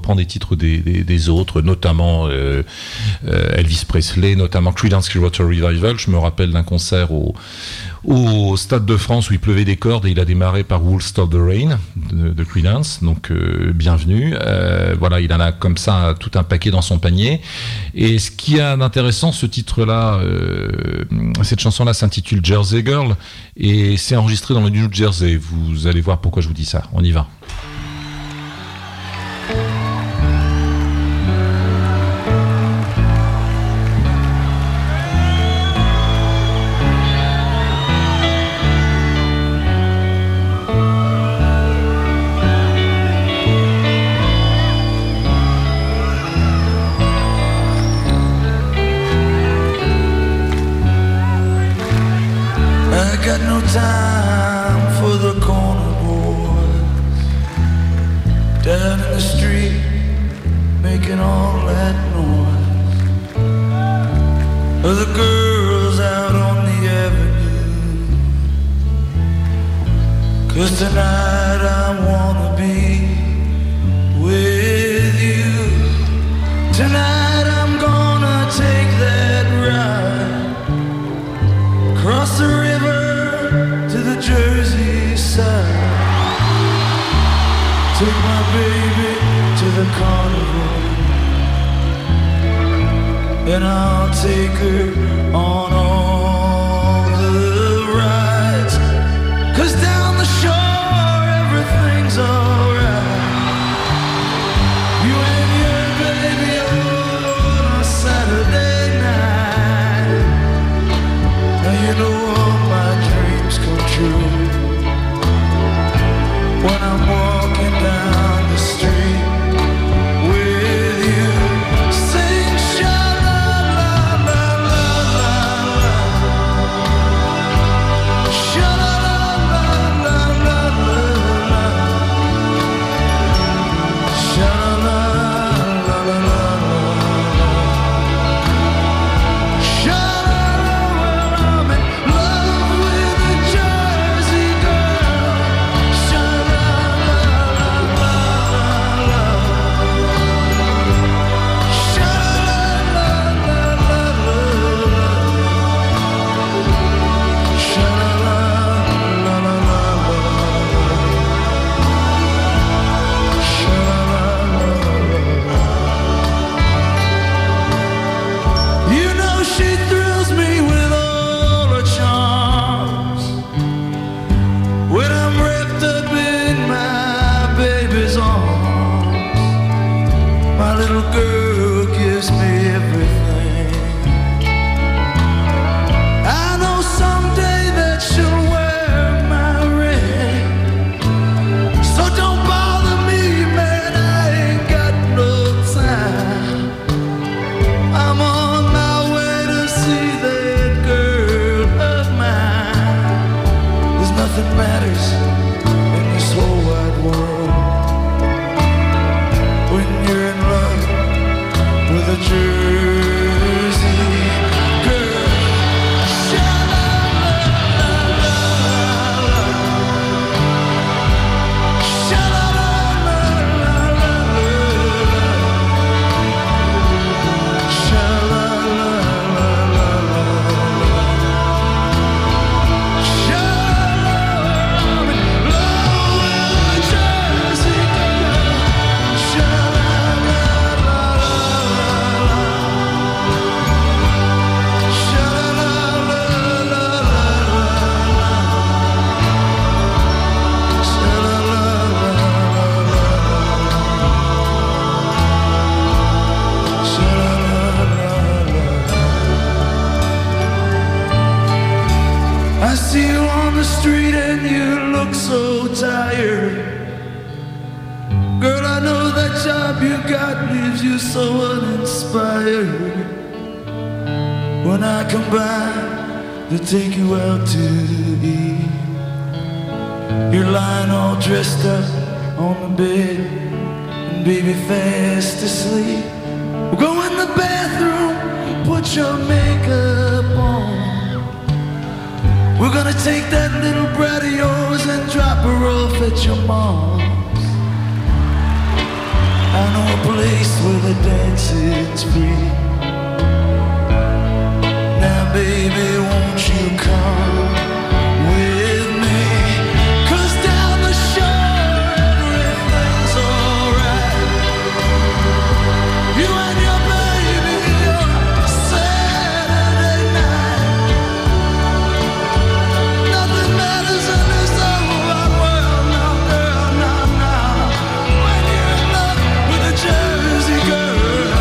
reprend des titres des autres, notamment Elvis Presley, notamment Creedence Clearwater Revival. Je me rappelle d'un concert au Stade de France où il pleuvait des cordes et il a démarré par Who'll Stop the Rain de Creedence, donc bienvenue. Voilà, il en a comme ça tout un paquet dans son panier. Et ce qui est d'intéressant, ce titre-là, cette chanson-là s'intitule Jersey Girl et c'est enregistré dans le New Jersey. Vous allez voir pourquoi je vous dis ça. On y va. Time for the corner boys down in the street making all that noise, or the girls out on the avenue. 'Cause tonight I wanna be with you. Tonight I'm gonna take that ride across the river to the Jersey side. Take my baby to the carnival, and I'll take her on all the rides. 'Cause down the shore everything's alright. You and your baby on a Saturday night. Now you know all my dreams come true when I'm walking down the street with you. Sing sha-la-la-la-la-la, sha-la-la-la-la-la-la, sha-la-la-la-la-la-la, sha-la-la-la-la-la. I'm in love with a Jersey girl. Sha-la-la-la-la-la, sha-la-la-la-la-la, sha-la-la-la-la-la. You know she thrills me with all her charms when I'm wrapped up in my baby's arms. My little girl gives me everything. I know someday that she'll wear my ring. So don't bother me, man, I ain't got no time. I'm on my way to see that girl of mine. There's nothing matters in this whole wide world when you're in love with a Jersey girl. Sha-la-la-la-la-la, sha-la-la-la-la-la, I see you on the street and you look so tired. Girl, I know that job you got leaves you so uninspired. When I come by to take you out to eat, you're lying all dressed up on the bed and baby fast asleep. Go in the bathroom, put your makeup on. We're gonna take that little brat of yours and drop her off at your mom's. I know a place where the dancing's free. Now baby, won't you come with me? 'Cause down the shore everything's alright. You and your baby on Saturday night. Nothing matters in this whole wide world now, girl, now, now. When you're in love with a Jersey girl.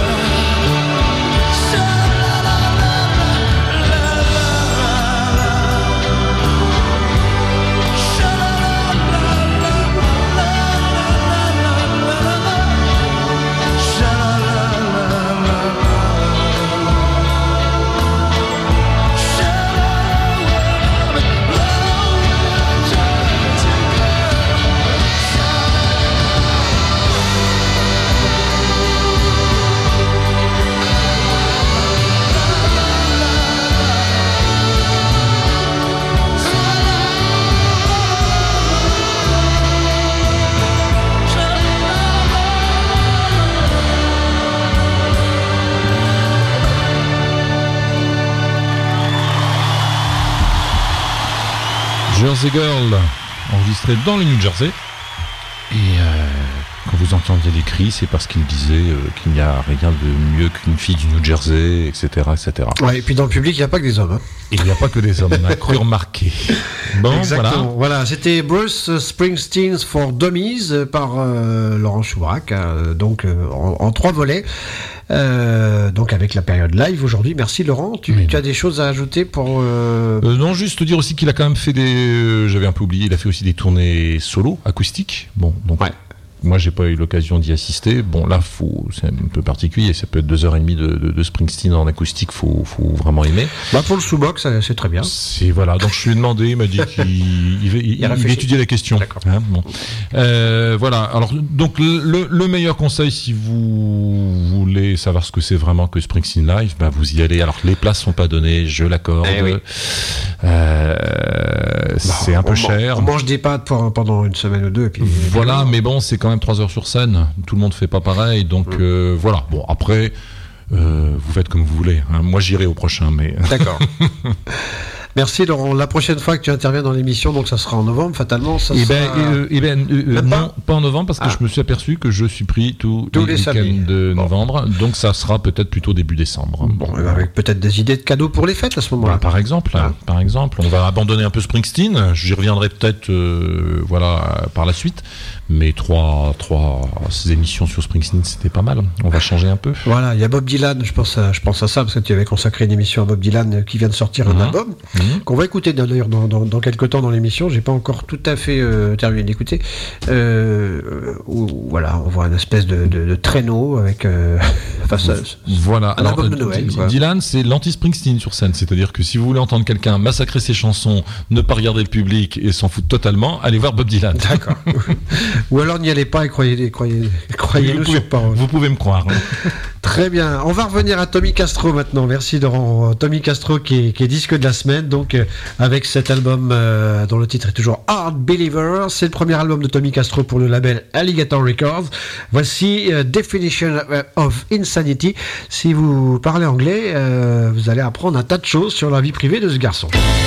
Jersey Girl, enregistré dans le New Jersey. Et quand vous entendiez les cris, c'est parce qu'il disait qu'il n'y a rien de mieux qu'une fille du New Jersey, etc. etc. Ouais, et puis dans le public, il n'y a pas que des hommes. Hein. Il n'y a pas que des hommes, on a cru remarquer. Bon, exactement. Voilà, c'était Bruce Springsteen's for Dummies par Laurent Choubrac, donc en 3 volets. Donc avec la période live aujourd'hui. Merci Laurent. Tu as des choses à ajouter pour non, juste te dire aussi qu'il a quand même fait des. J'avais un peu oublié. Il a fait aussi des tournées solo acoustiques. Bon, donc. Ouais. Moi, j'ai pas eu l'occasion d'y assister. Bon, là, c'est un peu particulier. Ça peut être 2h30 de Springsteen en acoustique. Faut vraiment aimer. Bah, pour le sous-box, c'est très bien. C'est voilà. Donc, je lui ai demandé. Il m'a dit qu'il va étudier la question. D'accord. Hein, bon. Voilà. Alors, donc, le meilleur conseil, si vous voulez savoir ce que c'est vraiment que Springsteen Live, bah, vous y allez. Alors, les places sont pas données. Je l'accorde. Oui. C'est un peu cher. On mange des pâtes pendant une semaine ou deux. Et puis, voilà, mais bon, c'est quand même 3 heures sur scène, tout le monde fait pas pareil, donc voilà. Bon, après, vous faites comme vous voulez. Hein. Moi, j'irai au prochain, mais. D'accord. Merci Laurent. La prochaine fois que tu interviens dans l'émission, donc ça sera en novembre, fatalement. Ça non, pas en novembre, parce que je me suis aperçu que je suis pris tous les week-ends de novembre, donc ça sera peut-être plutôt début décembre. Bon, avec peut-être des idées de cadeaux pour les fêtes à ce moment-là. Par exemple, on va abandonner un peu Springsteen. J'y reviendrai peut-être, par la suite. Mais 3 émissions sur Springsteen, c'était pas mal. On va changer un peu. Voilà, il y a Bob Dylan, je pense à ça, parce que tu avais consacré une émission à Bob Dylan qui vient de sortir un album, qu'on va écouter d'ailleurs dans quelques temps dans l'émission. J'ai pas encore tout à fait terminé d'écouter. Voilà, on voit une espèce de traîneau avec voilà. Un album de Noël. Dylan, c'est l'anti-Springsteen sur scène. C'est-à-dire que si vous voulez entendre quelqu'un massacrer ses chansons, ne pas regarder le public et s'en foutre totalement, allez voir Bob Dylan. D'accord. Ou alors n'y allez pas et croyez-nous sur parole. Vous pouvez me croire. Très bien. On va revenir à Tommy Castro maintenant. Merci Laurent. Tommy Castro qui est disque de la semaine, donc avec cet album dont le titre est toujours Hard Believer. C'est le premier album de Tommy Castro pour le label Alligator Records. Voici Definition of Insanity. Si vous parlez anglais, vous allez apprendre un tas de choses sur la vie privée de ce garçon.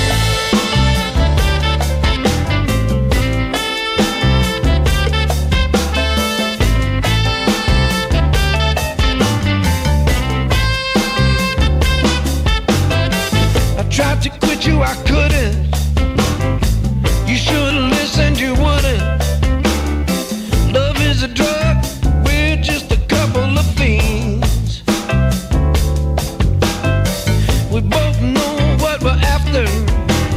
Tried to quit you, I couldn't. You should've listened, you wouldn't. Love is a drug, we're just a couple of fiends. We both know what we're after.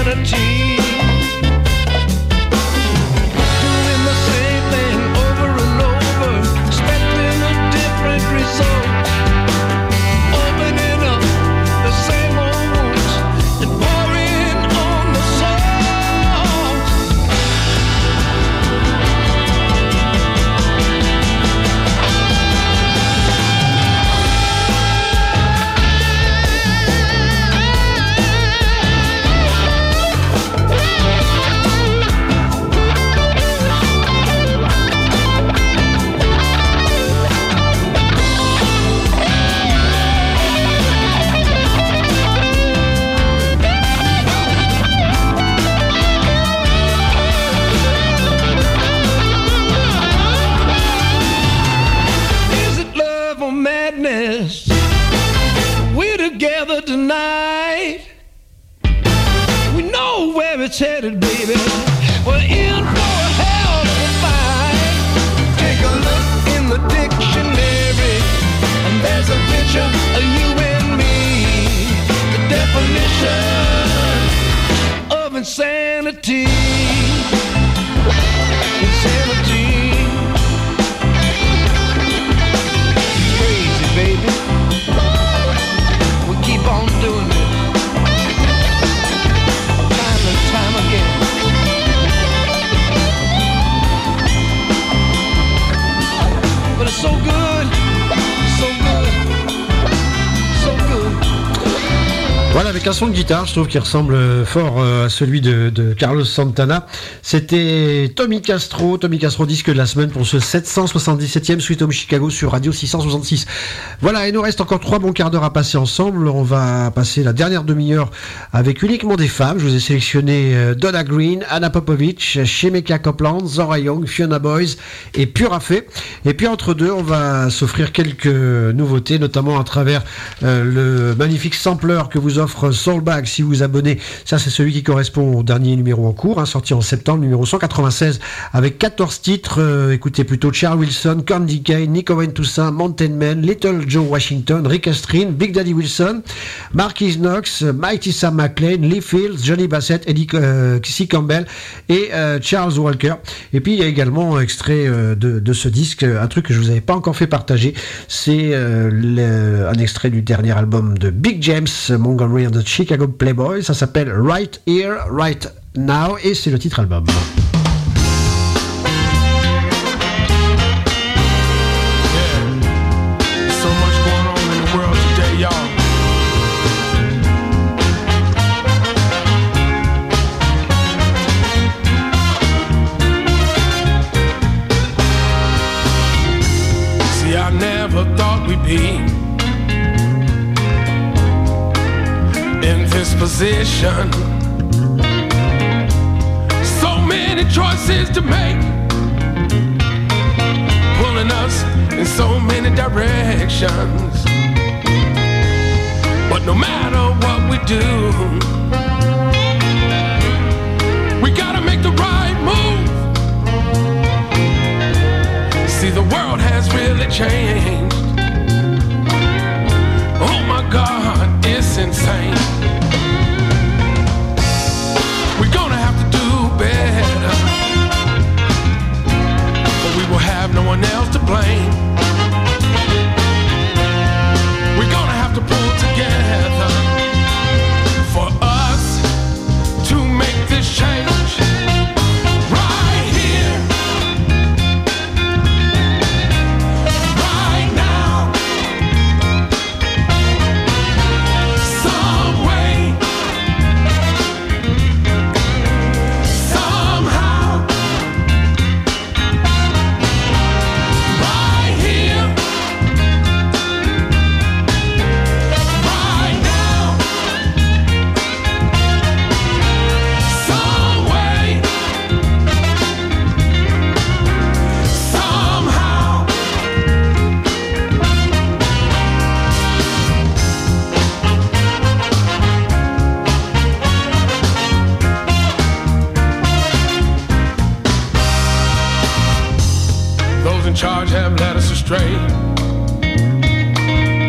insanity. Doing the same thing over and over, expecting a different result. Opening up the same old wounds and pouring on the salt. We're together tonight. We know where it's headed, baby. We're in for a hell of a fight. Take a look in the dictionary, and there's a picture of you and me. The definition of insanity. Insanity. Baby, we keep on doing it, time and time again. But it's so good, so good, so good. Voilà, avec un son de guitare, je trouve qu'il ressemble fort à celui de Carlos Santana. C'était Tommy Castro, disque de la semaine pour ce 777e Sweet Home Chicago sur Radio 666. Voilà, il nous reste encore 3 bons quarts d'heure à passer ensemble. On va passer la dernière demi-heure avec uniquement des femmes. Je vous ai sélectionné Donna Green, Anna Popovich, Shemeka Copeland, Zora Young, Fiona Boyce et Pura Fé. Et puis entre deux, on va s'offrir quelques nouveautés, notamment à travers le magnifique sampler que vous offre Soulbag si vous vous abonnez. Ça, c'est celui qui correspond au dernier numéro en cours, sorti en septembre, numéro 196, avec 14 titres. Écoutez plutôt Charles Wilson, Candy Kane, Nick Owen Toussaint, Mountain Man, Little Joe Washington, Rick Astrin, Big Daddy Wilson, Marquis Knox, Mighty Sam McLean, Lee Fields, Johnny Bassett, Eddie C. Campbell et Charles Walker. Et puis il y a également extrait de ce disque, un truc que je vous avais pas encore fait partager, c'est un extrait du dernier album de Big James Montgomery and the Chicago Playboys. Ça s'appelle Right Here, Right Now et c'est le titre album. In this position, so many choices to make, pulling us in so many directions. But no matter what we do, we gotta make the right move. See, the world has really changed. Oh my God, it's insane. We're gonna have to do better, or we will have no one else to blame. We're gonna have to pull together for us to make this change. Right here, right now. Some way, somehow. Right here, right now. Some way, somehow. Those in charge have led us astray.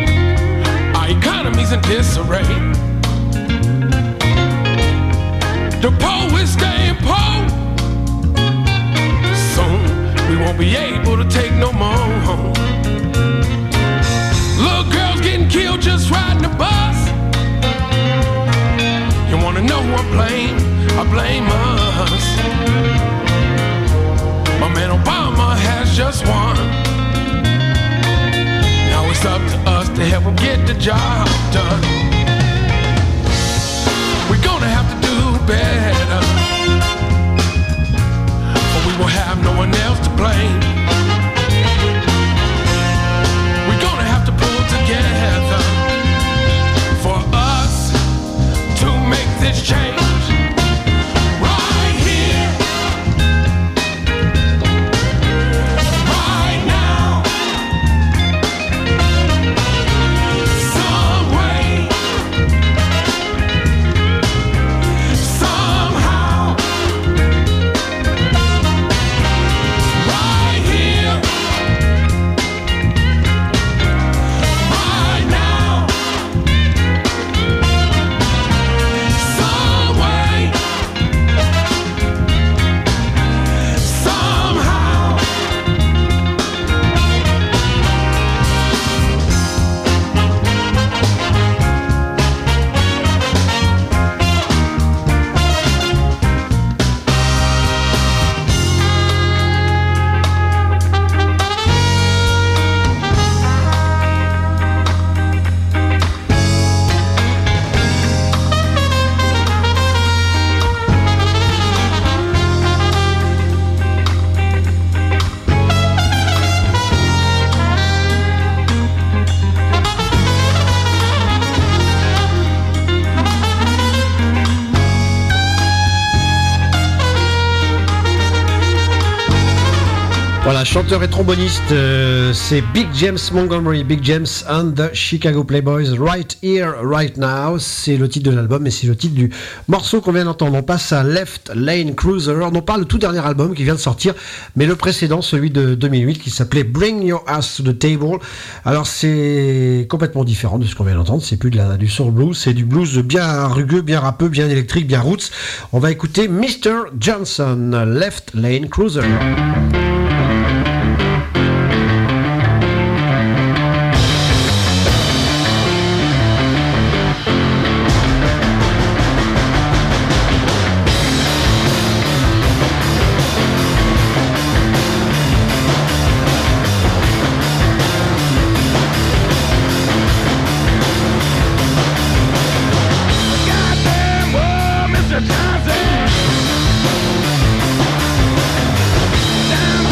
Our economy's in disarray. The poor is staying poor. Soon we won't be able to take no more home. Little girls getting killed just riding the bus. You wanna know who I blame? I blame us. My man Obama has just won. Now it's up to us to help him get the job done. We're gonna have to do better, or we will have no one else to blame. We're gonna have to pull together for us to make this change. Voilà, chanteur et tromboniste, c'est Big James Montgomery, Big James and the Chicago Playboys, Right Here, Right Now. C'est le titre de l'album et c'est le titre du morceau qu'on vient d'entendre. On passe à Left Lane Cruiser. On parle le tout dernier album qui vient de sortir, mais le précédent, celui de 2008, qui s'appelait Bring Your Ass to the Table. Alors c'est complètement différent de ce qu'on vient d'entendre. C'est plus du soul blues, c'est du blues bien rugueux, bien rappeux, bien électrique, bien roots. On va écouter Mr. Johnson, Left Lane Cruiser. Down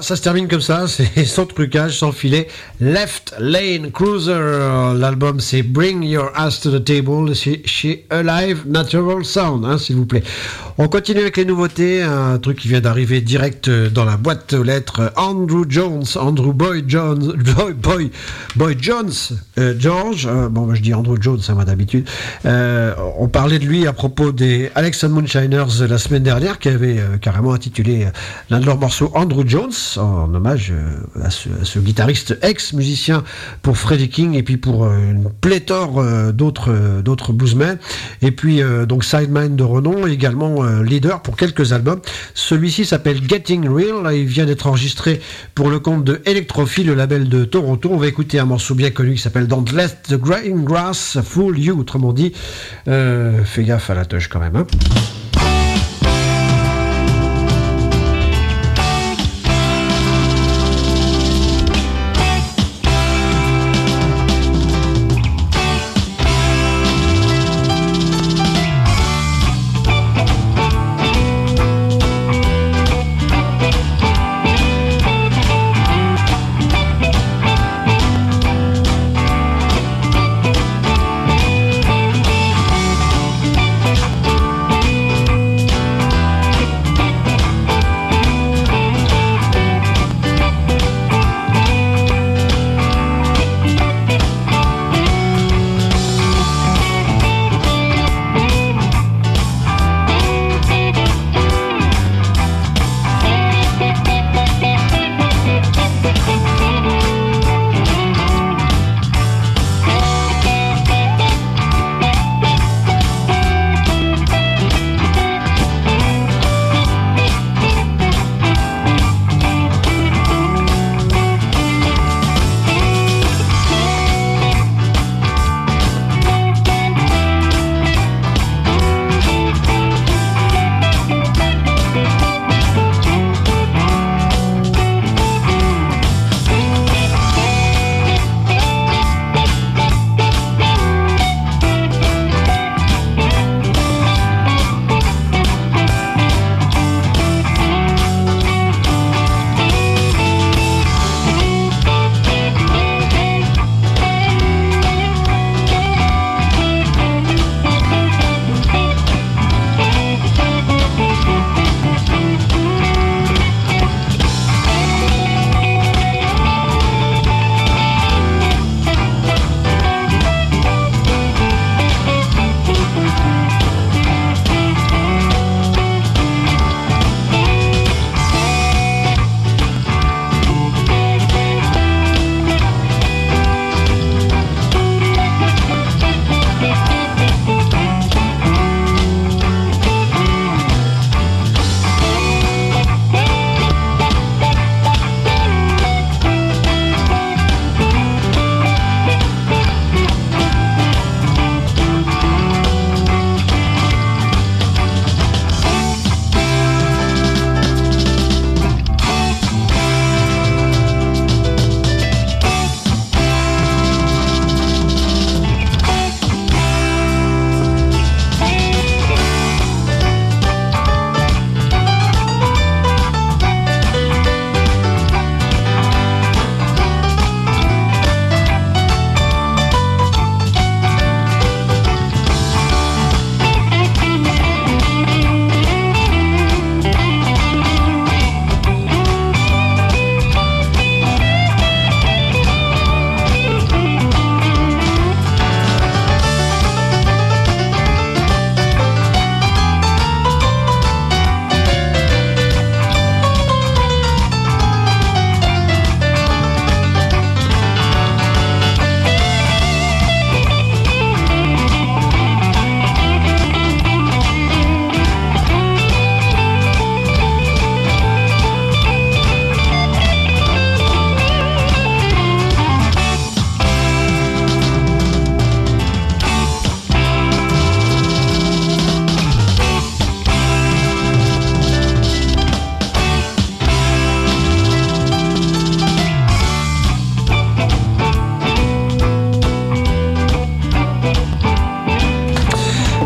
ça se termine comme ça, c'est sans trucage, sans filet. Left Lane Cruiser, l'album c'est Bring Your Ass to the Table, chez Alive Natural Sound, hein, s'il vous plaît. On continue avec les nouveautés, un truc qui vient d'arriver direct dans la boîte aux lettres. Andrew Boy Jones, George, bon, je dis Andrew Jones, ça moi d'habitude. On parlait de lui à propos des Alex and Moonshiners la semaine dernière, qui avait carrément intitulé l'un de leurs morceaux Andrew Jones, en hommage à ce guitariste ex-musicien pour Freddie King et puis pour une pléthore d'autres bluesmen. Et puis donc Sideman de renom, également leader pour quelques albums. Celui-ci s'appelle Getting Real, il vient d'être enregistré pour le compte de Electrophile, le label de Toronto. On va écouter un morceau bien connu qui s'appelle Don't Let the Green Grass Fool You, autrement dit, fais gaffe à la touche quand même, hein.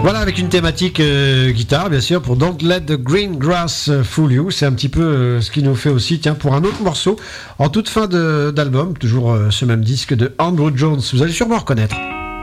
Voilà, avec une thématique guitare, bien sûr, pour Don't Let the Green Grass Fool You. C'est un petit peu ce qui nous fait aussi, tiens, pour un autre morceau, en toute fin d'album, toujours ce même disque de Andrew Jones. Vous allez sûrement reconnaître.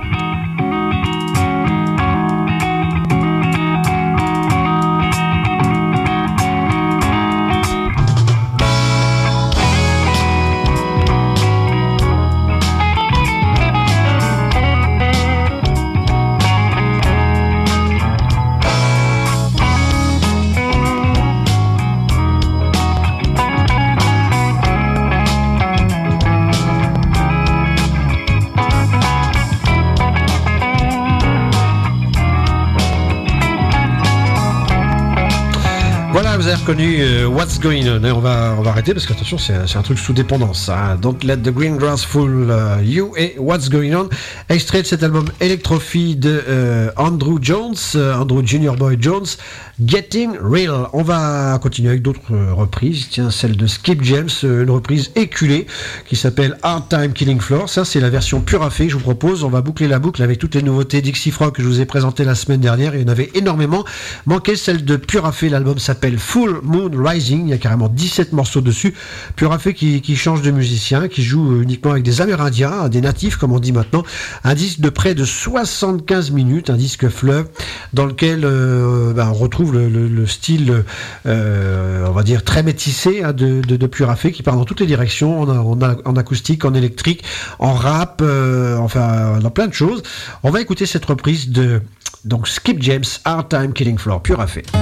Vous avez reconnu What's Going On, et on va arrêter parce que attention, c'est un truc sous dépendance, hein. Don't Let the Green Grass Fool You et What's Going On, extrait de cet album Electrophy de Andrew Jones, Andrew Junior Boy Jones, Getting Real. On va continuer avec d'autres reprises, tiens, celle de Skip James, une reprise éculée qui s'appelle Hard Time Killing Floor. Ça, c'est la version pure à fait, je vous propose. On va boucler la boucle avec toutes les nouveautés Dixie Frog que je vous ai présentées la semaine dernière, et il y en avait énormément. Manquait celle de Pure à fait, l'album s'appelle Full Moon Rising, il y a carrément 17 morceaux dessus. Pure à fait qui change de musicien, qui joue uniquement avec des Amérindiens, des natifs comme on dit maintenant. Un disque de près de 75 minutes, un disque fleuve dans lequel on retrouve le style, on va dire très métissé, hein, de Pure à fait, qui part dans toutes les directions, en acoustique, en électrique, en rap, enfin dans plein de choses. On va écouter cette reprise de donc Skip James, Hard Time Killing Floor, Pure à fait.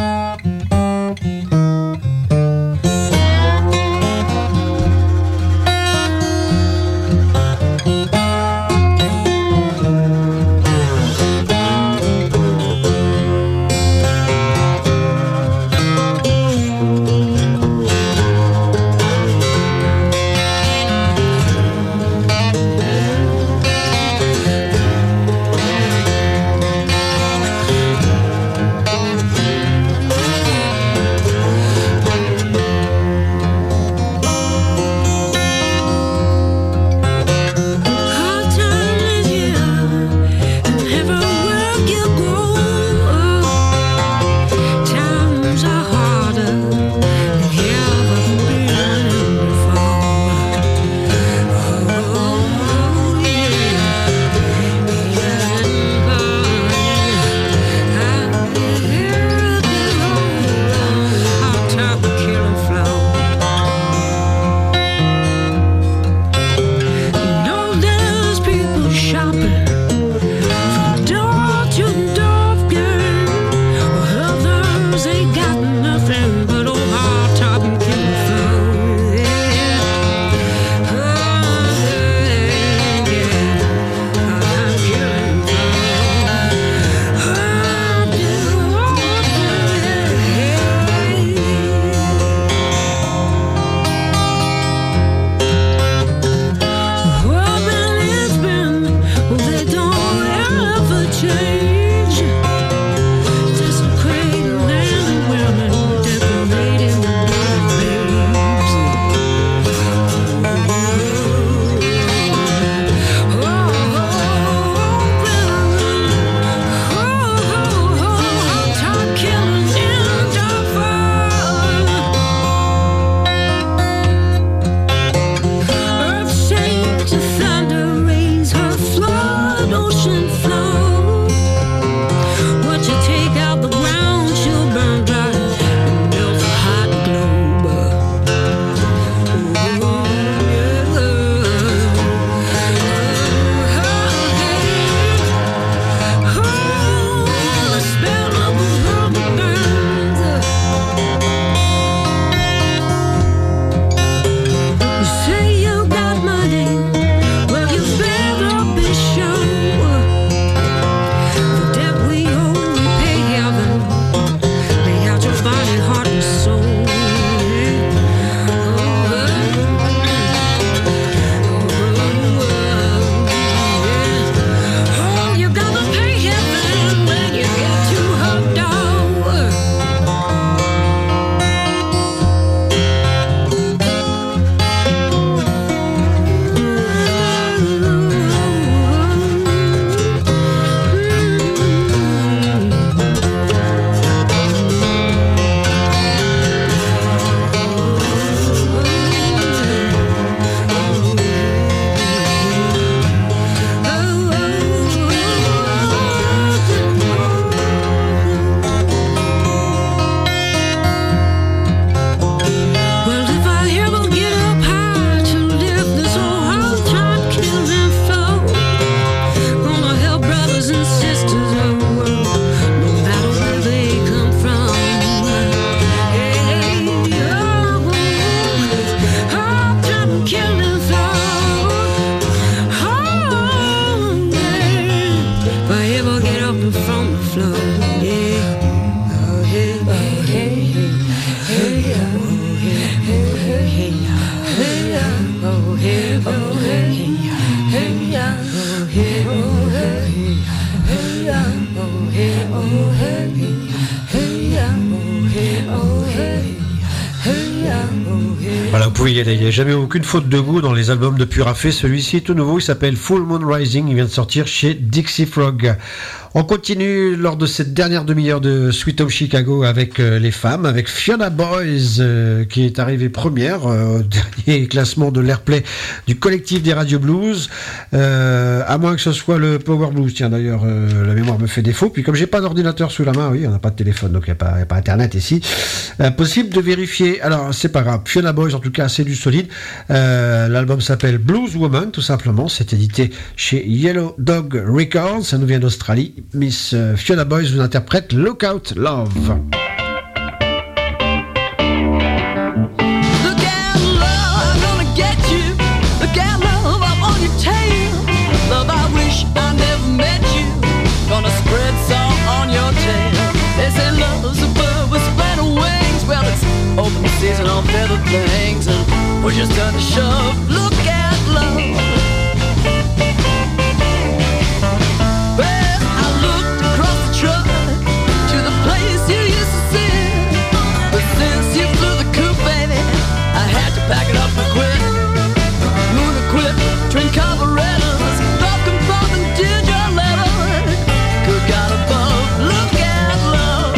pouvez y aller, il n'y a jamais aucune faute de goût dans les albums de Purafé. Celui-ci est tout nouveau, il s'appelle Full Moon Rising, il vient de sortir chez Dixie Frog. On continue lors de cette dernière demi-heure de Sweet Home Chicago avec les femmes, avec Fiona Boys qui est arrivée première au dernier classement de l'Airplay du collectif des Radio Blues, à moins que ce soit le Power Blues. Tiens d'ailleurs, la mémoire me fait défaut, puis comme j'ai pas d'ordinateur sous la main, oui, on n'a pas de téléphone, donc il n'y a pas internet ici, impossible de vérifier. Alors c'est pas grave, Fiona Boys en tout cas c'est du solide. L'album s'appelle Blues Woman tout simplement, c'est édité chez Yellow Dog Records, ça nous vient d'Australie. Miss Fiona Boys vous interprète Lookout Love. Open season on feather things and push us done to shove. Look at love. Well, I looked across the truck to the place you used to sit, but since you flew the coop, baby, I had to pack it up and quit. Moon equipped, twin carburetors, welcome from and did your letter. Good God above, look at love.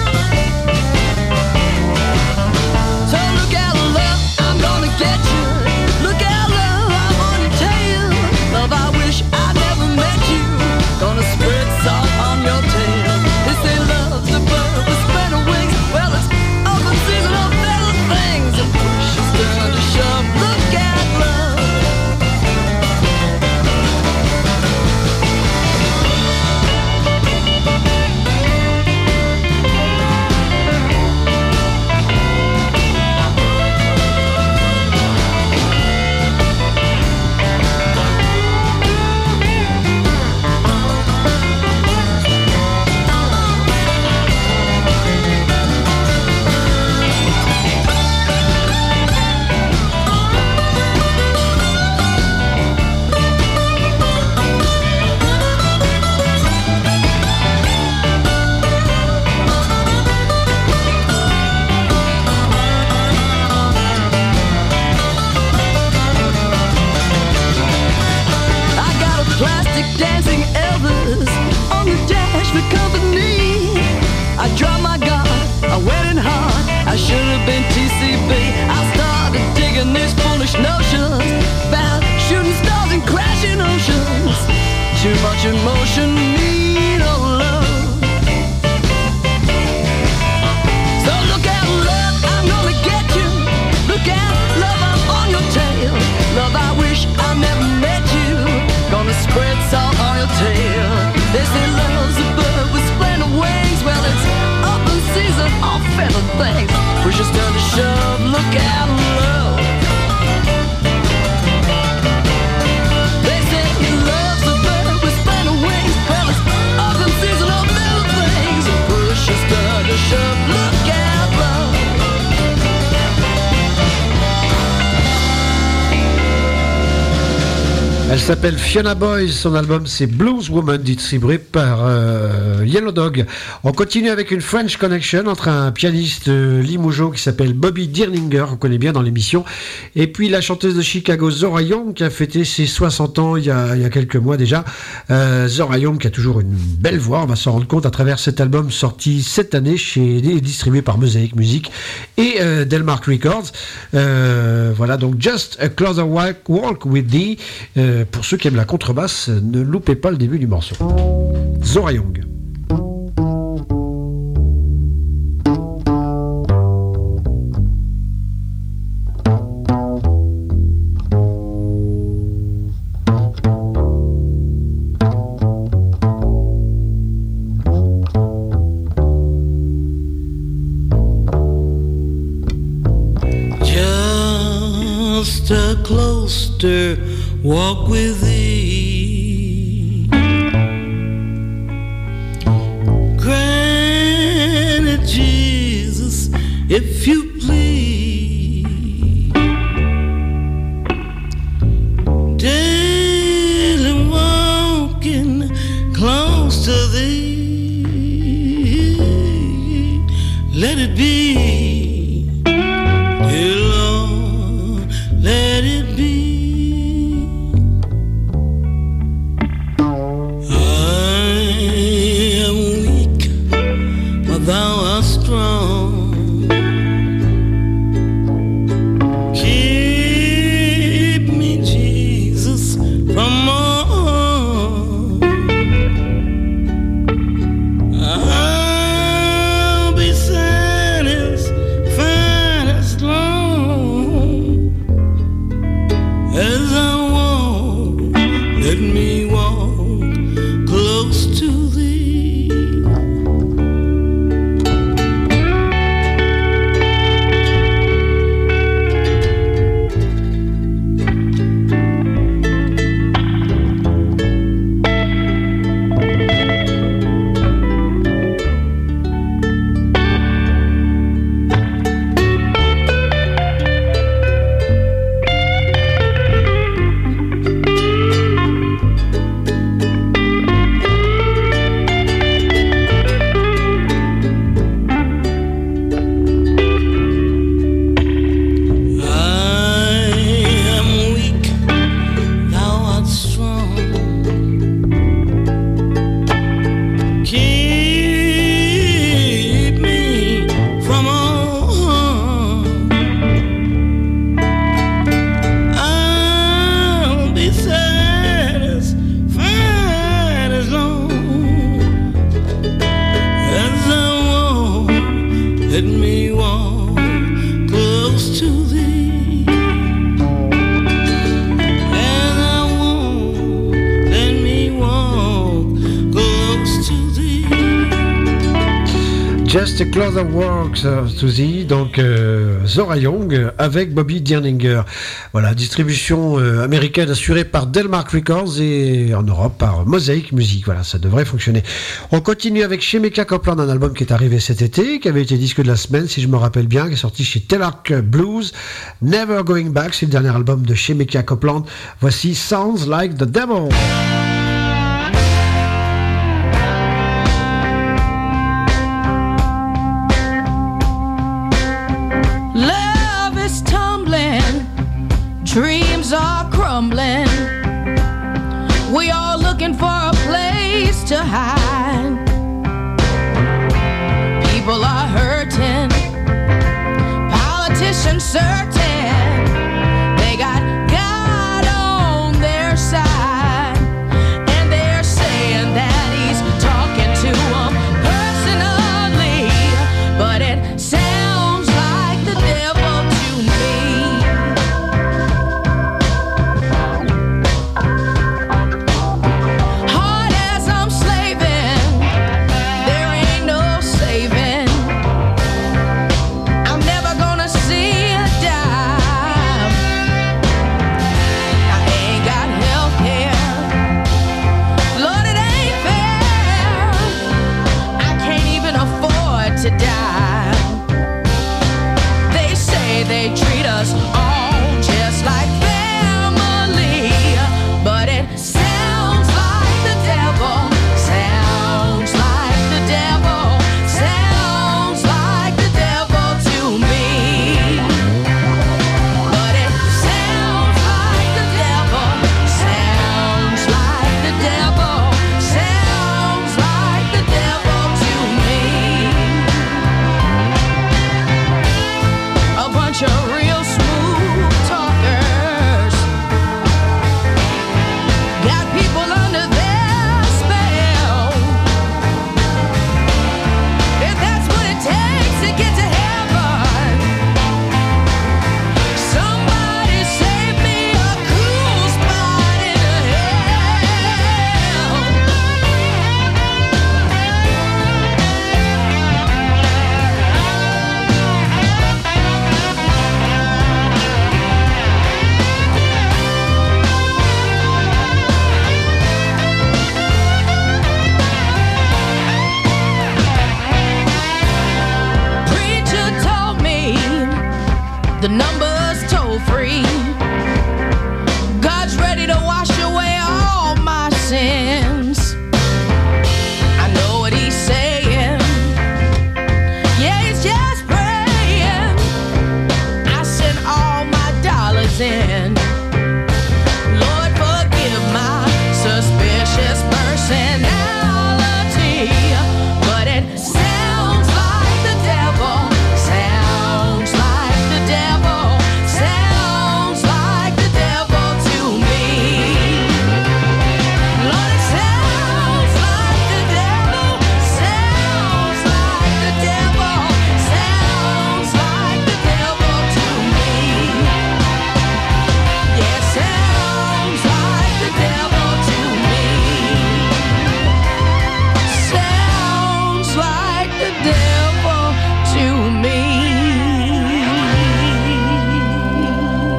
So look at love, I'm gonna get you. Look at love, I'm on your tail. Love, I wish I never met you. Gonna spread salt on your tail. They say love's a bird with spread wings. Well, it's open season on feather things and push is done to shove. Look at love. Plastic dancing Elvis on the dash for company. I dropped my guard, I went in hard. I should have been TCB. I started digging these foolish notions about shooting stars and crashing oceans. Too much emotion, need no love. So look at love, I'm gonna get you. Look at love, I'm on your tail. Love, I wish I never met you. Gonna spread salt on your tail. They say love's a bird with splendid wings. Well, it's open season on feather things. Push us down to shove. Look at love. They say love's a bird with splendid wings. Well, it's open season on feather things. Push us down to shove. Look at love. Elle s'appelle Fiona Boys, son album c'est Blues Woman, distribué par Yellow Dog. On continue avec une French Connection entre un pianiste limougeau qui s'appelle Bobby Dirlinger, on connaît bien dans l'émission, et puis la chanteuse de Chicago Zora Young qui a fêté ses 60 ans il y a quelques mois déjà. Zora Young qui a toujours une belle voix, on va s'en rendre compte à travers cet album sorti cette année distribué par Mosaic Music et Delmark Records. Voilà, donc Just a Closer Walk with Thee. Pour ceux qui aiment la contrebasse, ne loupez pas le début du morceau. Zora Young. Just a closer walk with thee. Grant it, Jesus, if you please. Daily walking close to thee. Let it be, dear Lord. let me walk close to thee. Just a Closer Works to Thee, donc Zora Young avec Bobby Dirninger. Voilà, distribution américaine assurée par Delmark Records et en Europe par Mosaic Music. Voilà, ça devrait fonctionner. On continue avec Shemekia Copeland, un album qui est arrivé cet été, qui avait été disque de la semaine, si je me rappelle bien, qui est sorti chez Telarc Blues. Never Going Back, c'est le dernier album de Shemekia Copeland. Voici Sounds Like the Devil. Dreams are crumbling. We are looking for a place to hide. People are hurting. Politicians certain they got God on their side. And they're saying that he's talking to them personally. But it sounds like the devil to me. Die.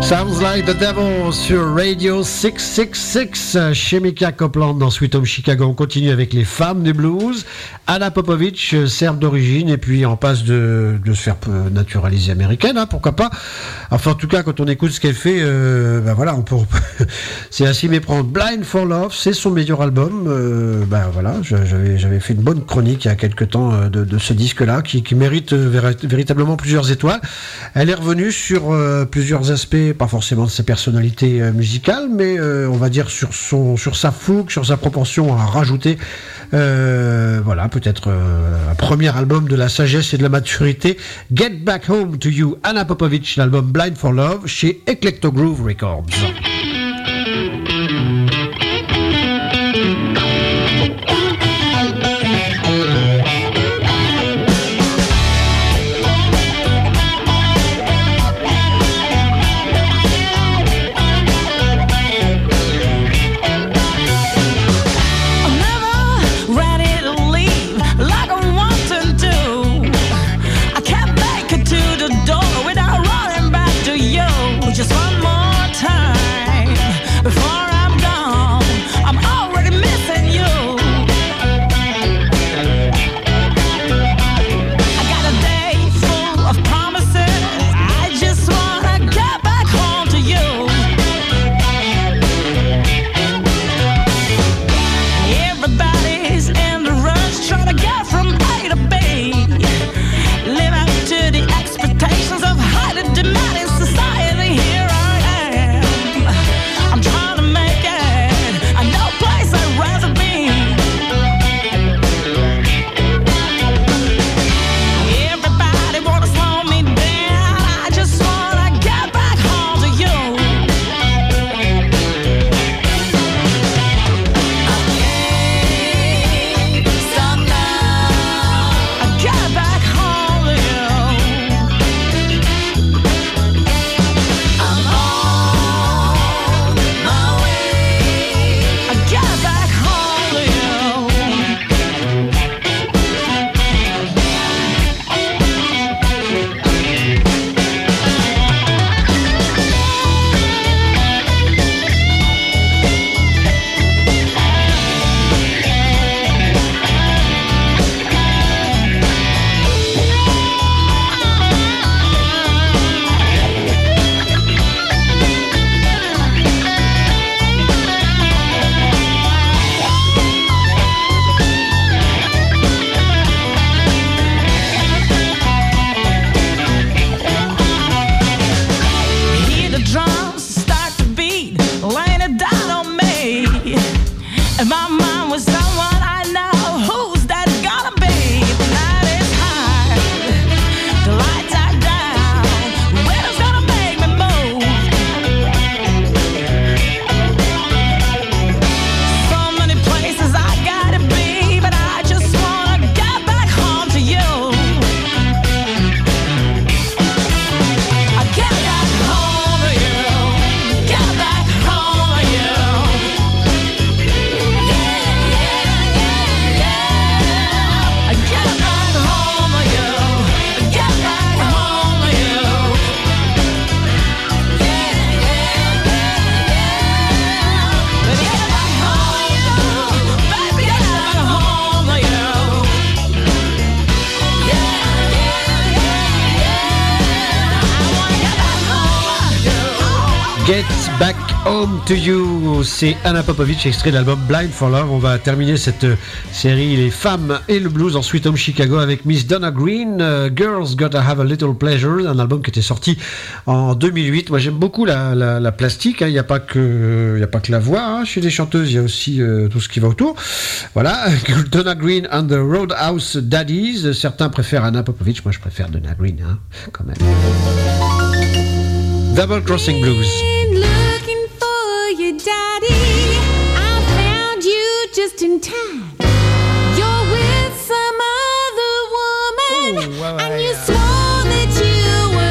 Sounds Like the Devil sur Radio 666 chez Mika Copeland dans Sweet Home Chicago. On continue avec les femmes du blues. Anna Popovich, serbe d'origine, et puis en passe de se faire naturaliser américaine, hein, pourquoi pas. Enfin, en tout cas, quand on écoute ce qu'elle fait, ben voilà, on peut c'est à s'y méprendre. Blind for Love, c'est son meilleur album. Ben voilà, j'avais fait une bonne chronique il y a quelques temps de ce disque-là, qui mérite véritablement plusieurs étoiles. Elle est revenue sur plusieurs aspects, pas forcément de sa personnalité musicale, mais on va dire sur sa fougue, sur sa propension à rajouter. Voilà, peut-être un premier album de la sagesse et de la maturité. Get Back Home to You, Anna Popovich, l'album Blind for Love chez Eclecto Groove Records. Just one more time before I'm gone. I'm already missing you. I got a day full of promises. I just wanna get back home to you. Everybody's in the rush, trying to get from A to B. Live up to the expectations of highly demanding society. Here I am, I'm trying to make it. I know place I'd rather be. Everybody wanna slow me down. I just wanna get back home to you. I can't stop now. I get back home to you. I'm on my way. I get back home to you. Hear the drums start to beat, laying it down on me. And my mind was someone I know. Who's that gonna be? The night is high, the lights are down. Who's gonna make me move? So many places I gotta be, but I just wanna get back home to you. I get back home to you. Get back home to you. I get back home to you. Get back home to you. Baby, get back home to you. Baby, get back home to you. I wanna get back home to you. Get Back Home to You, c'est Anna Popovich, extrait de l'album Blind for Love. On va terminer cette série Les femmes et le blues en Sweet Home Chicago avec Miss Donna Green, Girls Gotta Have a Little Pleasure, un album qui était sorti en 2008. Moi j'aime beaucoup la plastique, hein. Il n'y a pas que la voix, hein. Chez les chanteuses il y a aussi tout ce qui va autour. Voilà, Donna Green and the Roadhouse Daddies. Certains préfèrent Anna Popovich, moi je préfère Donna Green, hein, quand même. Double Crossing Blues. Looking for your daddy, I found you just in time. You're with some other woman, and you swore that you were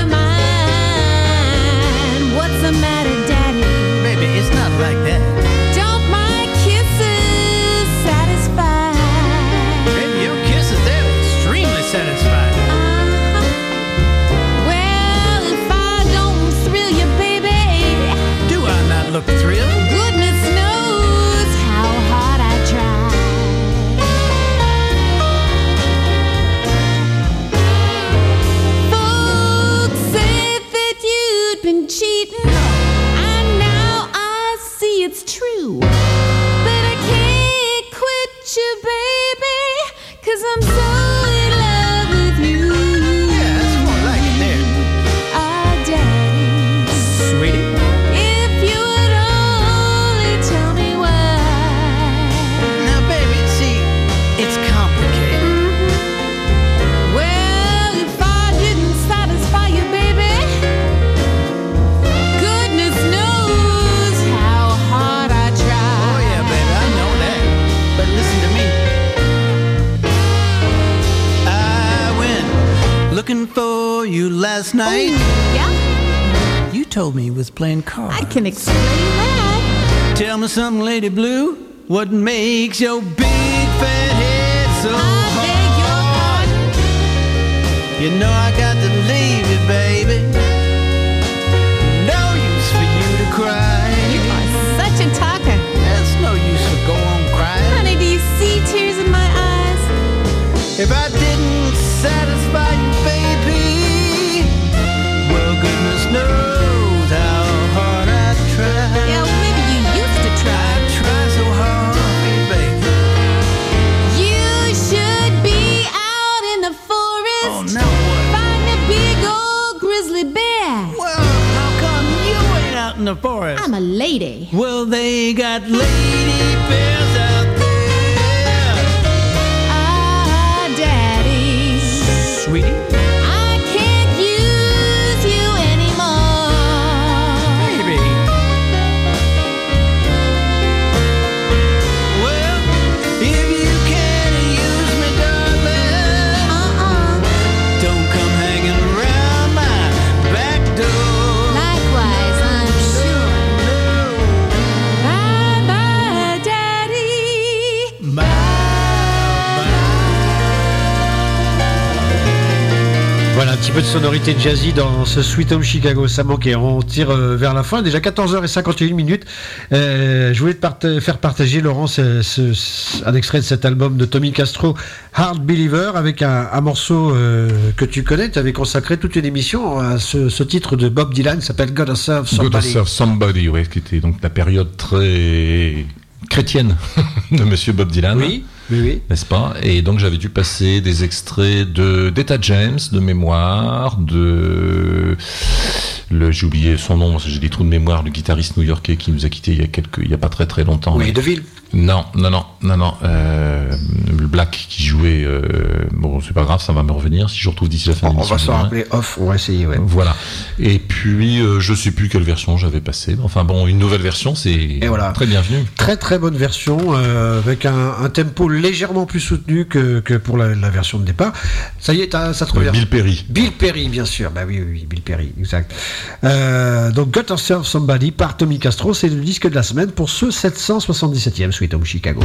mine. What's the matter, daddy? Baby, it's not like that. Don't my kisses satisfy? Baby, your kisses, they're extremely satisfying. Well, if I don't thrill you, baby, last night. Yeah, You told me he was playing cards. I can explain that. Tell me something, Lady Blue. What makes your big fat head so I beg your hard? pardon. You know I got to leave you, baby. No use for you to cry. You are such a talker. There's no use for go on crying. Honey, do you see tears in my eyes? If I didn't satisfy you, baby, well, goodness knows how hard I try. Yeah, well, maybe you used to I try. try so hard for you, baby. You should be out in the forest. Oh, now what? Find a big old grizzly bear. Well, how come you ain't out in the forest? I'm a lady. Well, they got lady bears out there. Ah, Daddy. Sweetie? I can't use you anymore. Baby. Well, if you can't use me, darling, don't come hanging around my back door. Likewise, I'm sure. Bye-bye, Daddy. Voilà, un petit peu de sonorité jazzy dans ce Sweet Home Chicago, ça manquait. On tire vers la fin, déjà 14h51. Je voulais te faire partager, Laurent, un extrait de cet album de Tommy Castro, Hard Believer, avec un morceau que tu connais. Tu avais consacré toute une émission à ce titre de Bob Dylan qui s'appelle Gotta Serve Somebody. Gotta Serve Somebody, ouais, qui était donc la période très chrétienne de Monsieur Bob Dylan. Oui, oui, oui. N'est-ce pas? Et donc j'avais dû passer des extraits d'Etta James, de mémoire, j'ai oublié son nom, j'ai des trous de mémoire, le guitariste new-yorkais qui nous a quittés il y a pas très très longtemps. Oui, DeVille. Non. Le Black qui jouait. Bon, c'est pas grave, ça va me revenir si je retrouve d'ici la fin de On l'émission. va s'en rappeler off, on va essayer, ouais. Voilà. Et puis, je sais plus quelle version j'avais passé. Enfin bon, une nouvelle version, c'est voilà. Très bienvenu. Très très bonne version, avec un tempo légèrement plus soutenu que pour la version de départ. Ça y est, ça te revient. Bill Perry. Bill Perry, bien sûr. Bah oui, Bill Perry, exact. Donc Gotta Serve Somebody par Tommy Castro, c'est le disque de la semaine pour ce 777e Sweet Home Chicago.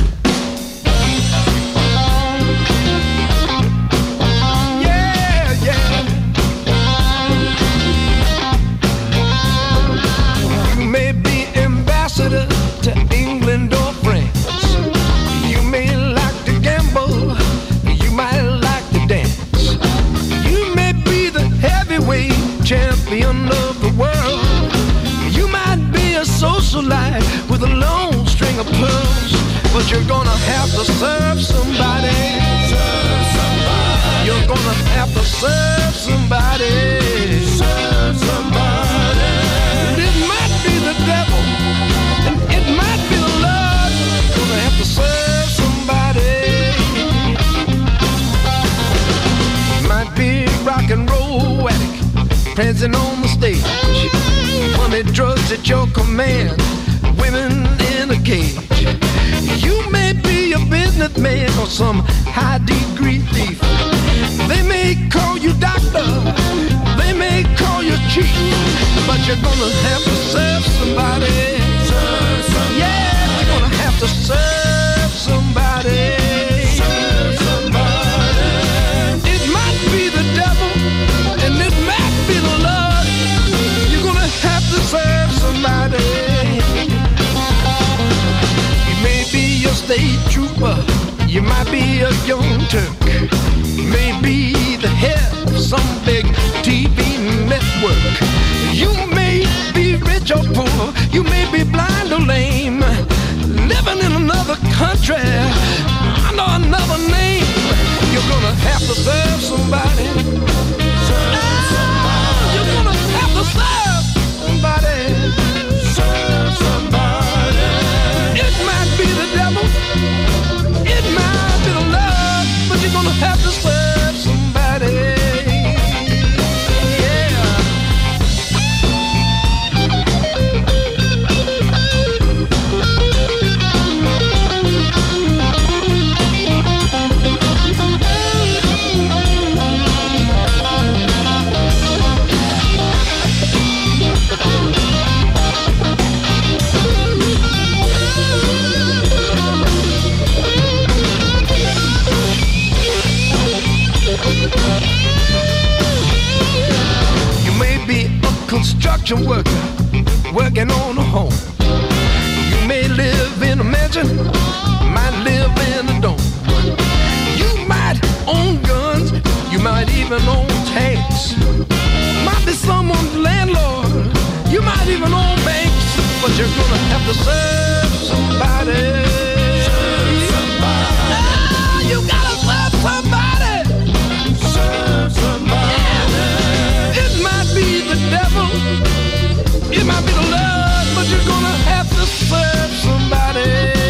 You may be ambassador to England or France. You may like to gamble. You might like to dance. You may be the heavyweight champion of the world. You might be a socialite with a long string of pearls. But you're gonna have to serve somebody. Serve somebody. You're gonna have to serve somebody. Serve somebody. And it might be the devil, and it might be the Lord. You're gonna have to serve somebody. You might be a rock and roll addict, prancing on the stage. Money, drugs at your command, women in a cage. You may be a businessman or some high-degree thief. They may call you doctor, they may call you chief, but you're gonna have to serve somebody. Serve somebody. Yeah, you're gonna have to serve somebody. Serve somebody. It might be the devil, and it might be the Lord. You're gonna have to serve somebody. You may be a state trooper, you might be a young Turk, you may be the head of some big TV network. You may be rich or poor, you may be blind or lame, living in another country under another name. You're gonna have to serve somebody. Serve somebody. You're gonna have to serve somebody. Serve somebody. It might be the devil, it might be the Lord, but you're gonna have to serve somebody. Yeah. construction worker working on a home. You may live in a mansion, might live in a dome. You might own guns, you might even own tanks. Might be someone's landlord, you might even own banks, but you're gonna have to serve somebody. Serve somebody. Ah, you gotta serve somebody. Serve somebody. Yeah. It might be the devil, it might be the Lord, but you're gonna have to serve somebody.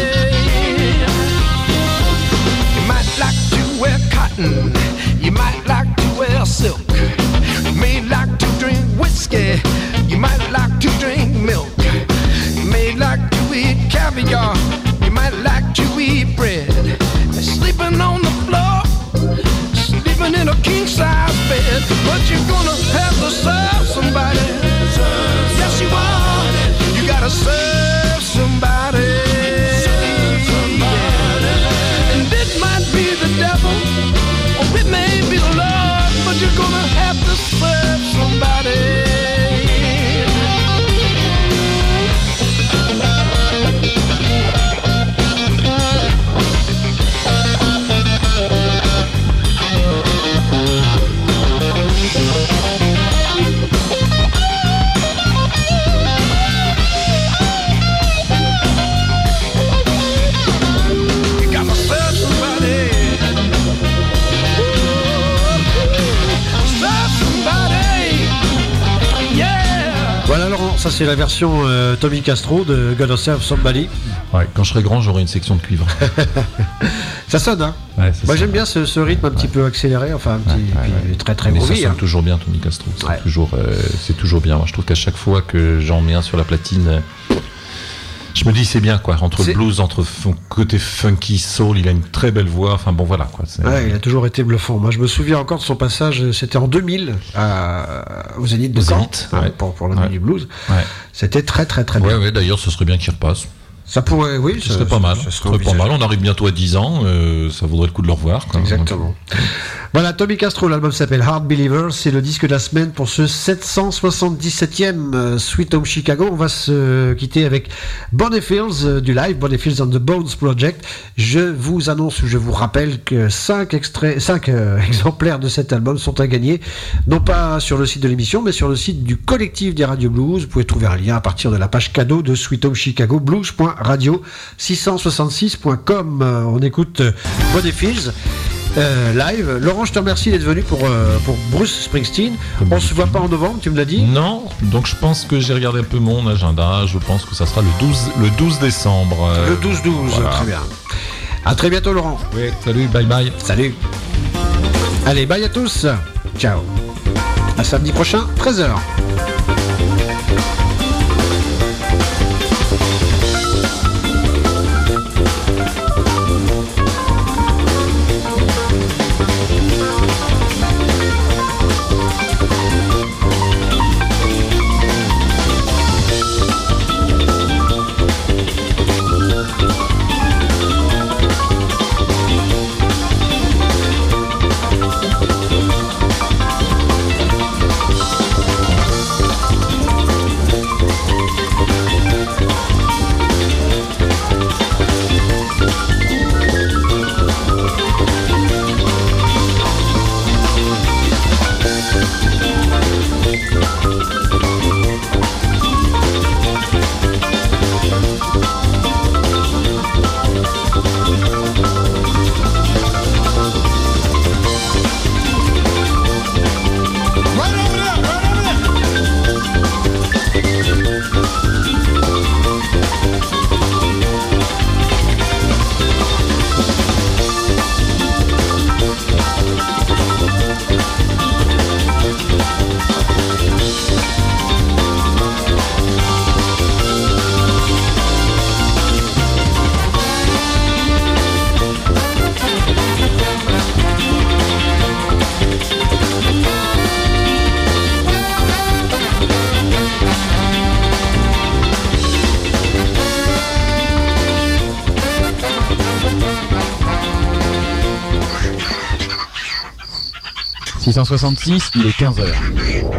You might like to wear cotton, you might like to wear silk. You may like to drink whiskey, you might like to drink milk. You may like to eat caviar, you might like to eat bread. Sleeping on the floor, sleeping in a king-size bed, but you're gonna have to serve somebody. Yes, you are. You gotta serve somebody. And it might be the devil, or it may be the Lord, but you're gonna have to serve somebody. Voilà Laurent, ça c'est la version Tommy Castro de Gonna Serve Somebody. Ouais, quand je serai grand, j'aurai une section de cuivre. Ça sonne, hein. Ouais, ça Moi sonne. j'aime bien ce rythme un petit peu accéléré, enfin un petit, puis très très Mais ça groovy. sonne Hein. toujours bien, Tommy Castro. C'est Ouais. toujours bien. Moi, je trouve qu'à chaque fois que j'en mets un sur la platine, je me dis c'est bien quoi. Entre C'est- le blues, entre son côté funky soul, il a une très belle voix. Enfin bon, voilà quoi. C'est- Ouais, il a toujours été bluffant. Moi, je me souviens encore de son passage, c'était en 2000 au Zénith de Au Caen, Zénith, hein, ouais. pour la nuit Ouais. du blues. Ouais. C'était très très très bien. Ouais, d'ailleurs, ce serait bien qu'il repasse. Ça pourrait, oui, Ce serait pas mal. ça Ce serait pas mal. On arrive bientôt à 10 ans. Ça vaudrait le coup de le revoir. Quoi. Exactement. Voilà, Tommy Castro, l'album s'appelle Hard Believer, c'est le disque de la semaine pour ce 777e Sweet Home Chicago. On va se quitter avec Bonnie Fields du live, Bonnie Fields and the Bones Project. Je vous annonce ou je vous rappelle que 5 exemplaires de cet album sont à gagner, non pas sur le site de l'émission, mais sur le site du collectif des radios blues. Vous pouvez trouver un lien à partir de la page cadeau de Sweet Home Chicago, blues.radio666.com. On écoute Bonnie Fields. Live. Laurent, je te remercie d'être venu pour Bruce Springsteen. On se voit pas en novembre, tu me l'as dit. Non, donc je pense que j'ai regardé un peu mon agenda. Je pense que ça sera le 12 décembre. Le 12-12, voilà. très bien. À très bientôt, Laurent. Oui, salut, bye bye. Salut. Allez, bye à tous. Ciao. À samedi prochain, 13h. il est 15h.